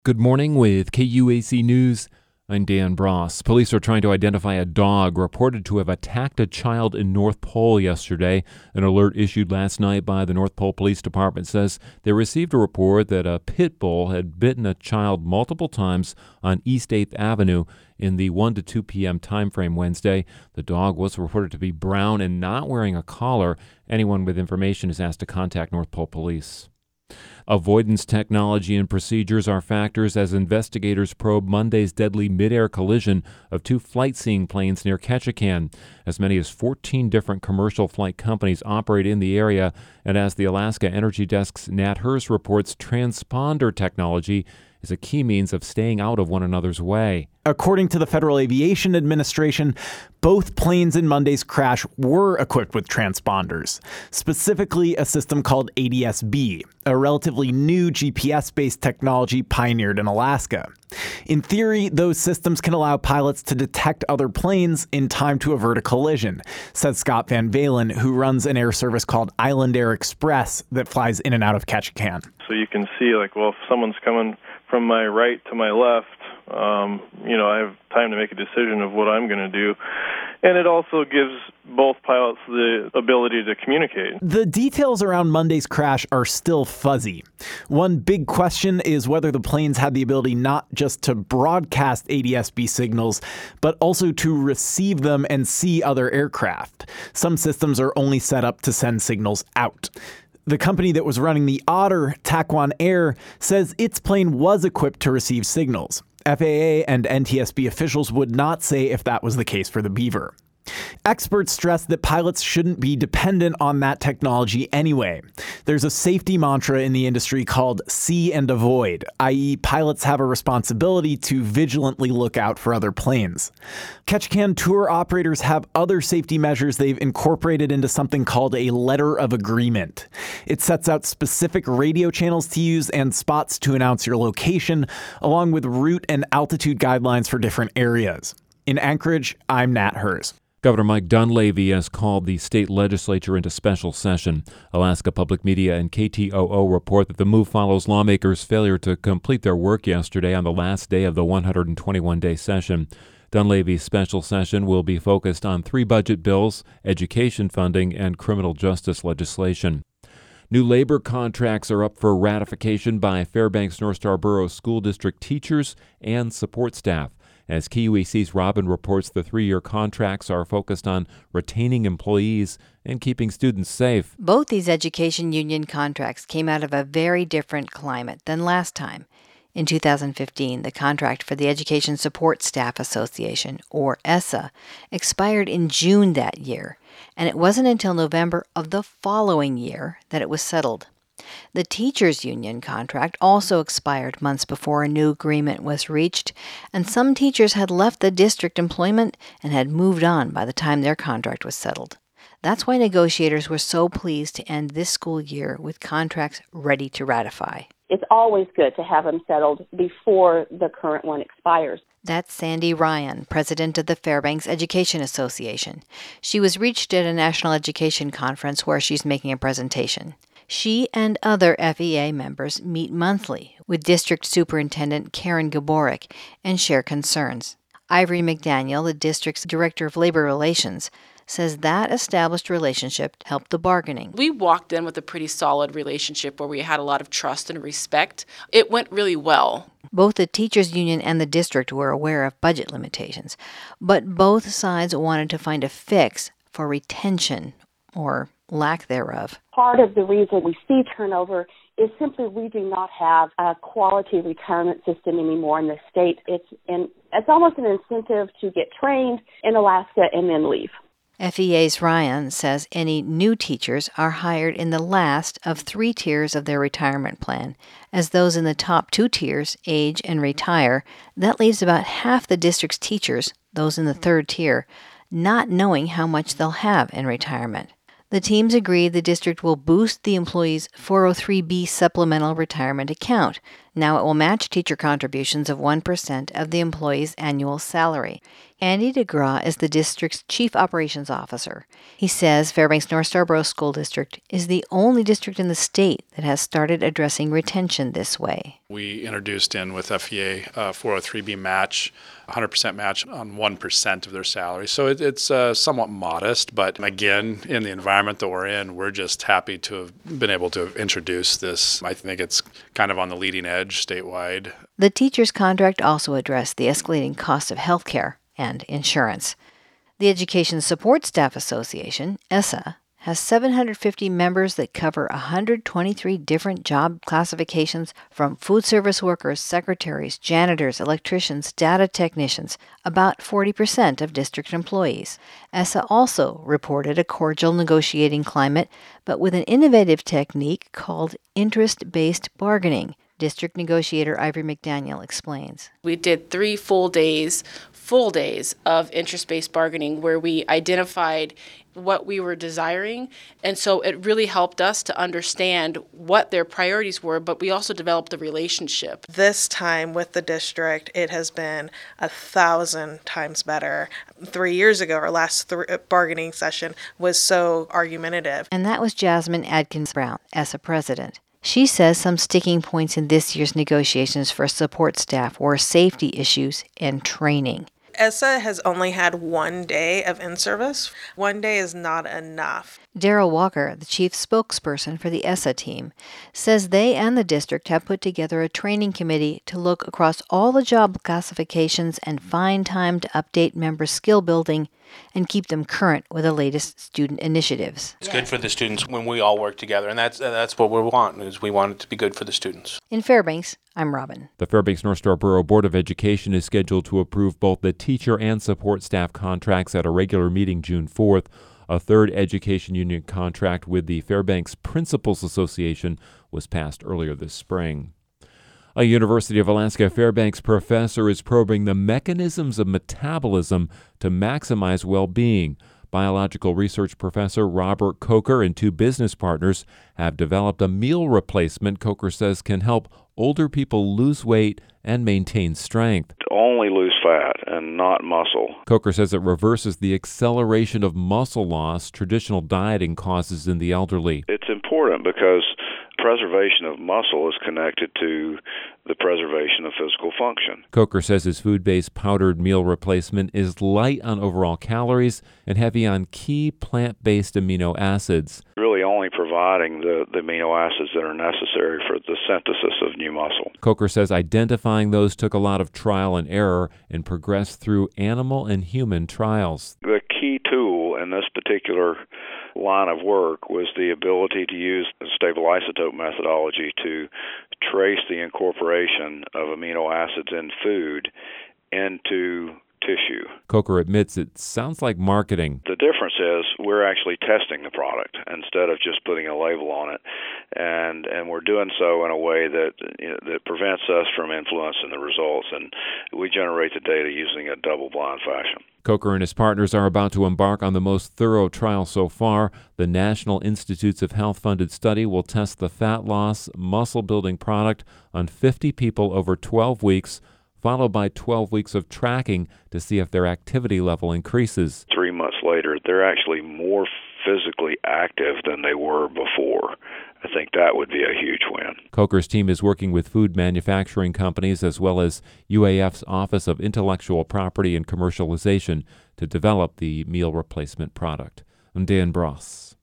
Good morning with KUAC News. I'm Dan Bross. Police are trying to identify a dog reported to have attacked a child in North Pole yesterday. An alert issued last night by the North Pole Police Department says they received a report that a pit bull had bitten a child multiple times on East 8th Avenue in the 1 to 2 p.m. timeframe Wednesday. The dog was reported to be brown and not wearing a collar. Anyone with information is asked to contact North Pole Police. Avoidance technology and procedures are factors as investigators probe Monday's deadly mid-air collision of two flight-seeing planes near Ketchikan. As many as 14 different commercial flight companies operate in the area, and as the Alaska Energy Desk's Nat Hurst reports, transponder technology is a key means of staying out of one another's way. According to the Federal Aviation Administration, both planes in Monday's crash were equipped with transponders, specifically a system called ADS-B, a relatively new GPS-based technology pioneered in Alaska. In theory, those systems can allow pilots to detect other planes in time to avert a collision, says Scott Van Valen, who runs an air service called Island Air Express that flies in and out of Ketchikan. So you can see, if someone's coming from my right to my left, I have time to make a decision of what I'm going to do. And it also gives both pilots the ability to communicate. The details around Monday's crash are still fuzzy. One big question is whether the planes had the ability not just to broadcast ADS-B signals, but also to receive them and see other aircraft. Some systems are only set up to send signals out. The company that was running the Otter, Taquan Air, says its plane was equipped to receive signals. FAA and NTSB officials would not say if that was the case for the Beaver. Experts stress that pilots shouldn't be dependent on that technology anyway. There's a safety mantra in the industry called see and avoid, i.e. pilots have a responsibility to vigilantly look out for other planes. Ketchikan tour operators have other safety measures they've incorporated into something called a letter of agreement. It sets out specific radio channels to use and spots to announce your location, along with route and altitude guidelines for different areas. In Anchorage, I'm Nat Hurst. Governor Mike Dunleavy has called the state legislature into special session. Alaska Public Media and KTOO report that the move follows lawmakers' failure to complete their work yesterday on the last day of the 121-day session. Dunleavy's special session will be focused on 3 budget bills, education funding, and criminal justice legislation. New labor contracts are up for ratification by Fairbanks North Star Borough School District teachers and support staff. As KUAC's Robin reports, the 3-year contracts are focused on retaining employees and keeping students safe. Both these education union contracts came out of a very different climate than last time. In 2015, the contract for the Education Support Staff Association, or ESSA, expired in June that year, and it wasn't until November of the following year that it was settled. The teachers' union contract also expired months before a new agreement was reached, and some teachers had left the district employment and had moved on by the time their contract was settled. That's why negotiators were so pleased to end this school year with contracts ready to ratify. It's always good to have them settled before the current one expires. That's Sandy Ryan, president of the Fairbanks Education Association. She was reached at a national education conference where she's making a presentation. She and other FEA members meet monthly with District Superintendent Karen Gaborik and share concerns. Ivory McDaniel, the district's Director of Labor Relations, says that established relationship helped the bargaining. We walked in with a pretty solid relationship where we had a lot of trust and respect. It went really well. Both the teachers' union and the district were aware of budget limitations, but both sides wanted to find a fix for retention or lack thereof. Part of the reason we see turnover is simply we do not have a quality retirement system anymore in the state. It's almost an incentive to get trained in Alaska and then leave. FEA's Ryan says any new teachers are hired in the last of 3 tiers of their retirement plan. As those in the top 2 tiers age and retire, that leaves about half the district's teachers, those in the 3rd tier, not knowing how much they'll have in retirement. The teams agree the district will boost the employee's 403B supplemental retirement account, Now it will match teacher contributions of 1% of the employee's annual salary. Andy DeGraw is the district's chief operations officer. He says Fairbanks North Starborough School District is the only district in the state that has started addressing retention this way. We introduced in with FEA 403B match, 100% match on 1% of their salary. So it's somewhat modest, but again, in the environment that we're in, we're just happy to have been able to introduce this. I think it's kind of on the leading edge statewide. The teacher's contract also addressed the escalating cost of health care and insurance. The Education Support Staff Association, ESSA, has 750 members that cover 123 different job classifications, from food service workers, secretaries, janitors, electricians, data technicians, about 40% of district employees. ESSA also reported a cordial negotiating climate, but with an innovative technique called interest-based bargaining. District negotiator Ivory McDaniel explains. We did 3 full days of interest-based bargaining where we identified what we were desiring, and so it really helped us to understand what their priorities were, but we also developed a relationship. This time with the district, it has been 1,000 times better. 3 years ago, our last bargaining session was so argumentative. And that was Jasmine Adkins Brown, ESSA president. She says some sticking points in this year's negotiations for support staff were safety issues and training. ESSA has only had 1 day of in-service. 1 day is not enough. Daryl Walker, the chief spokesperson for the ESSA team, says they and the district have put together a training committee to look across all the job classifications and find time to update member skill building and keep them current with the latest student initiatives. It's good for the students when we all work together, and that's what we want, is we want it to be good for the students. In Fairbanks, I'm Robin. The Fairbanks North Starborough Board of Education is scheduled to approve both the teacher and support staff contracts at a regular meeting June 4th. A third education union contract with the Fairbanks Principals Association was passed earlier this spring. A University of Alaska Fairbanks professor is probing the mechanisms of metabolism to maximize well-being. Biological research professor Robert Coker and 2 business partners have developed a meal replacement Coker says can help older people lose weight and maintain strength. Only lose fat and not muscle. Coker says it reverses the acceleration of muscle loss traditional dieting causes in the elderly. It's important because preservation of muscle is connected to the preservation of physical function. Coker says his food-based powdered meal replacement is light on overall calories and heavy on key plant-based amino acids. Really only providing the amino acids that are necessary for the synthesis of new muscle. Coker says identifying those took a lot of trial and error and progressed through animal and human trials. The key tool in this particular line of work was the ability to use the stable isotope methodology to trace the incorporation of amino acids in food into tissue. Coker admits it sounds like marketing. The difference is we're actually testing the product instead of just putting a label on it, and we're doing so in a way that that prevents us from influencing the results, and we generate the data using a double-blind fashion. Coker and his partners are about to embark on the most thorough trial so far. The National Institutes of Health-funded study will test the fat loss, muscle-building product on 50 people over 12 weeks, followed by 12 weeks of tracking to see if their activity level increases. 3 months later, they're actually more physically active than they were before. I think that would be a huge win. Coker's team is working with food manufacturing companies as well as UAF's Office of Intellectual Property and Commercialization to develop the meal replacement product. I'm Dan Bross.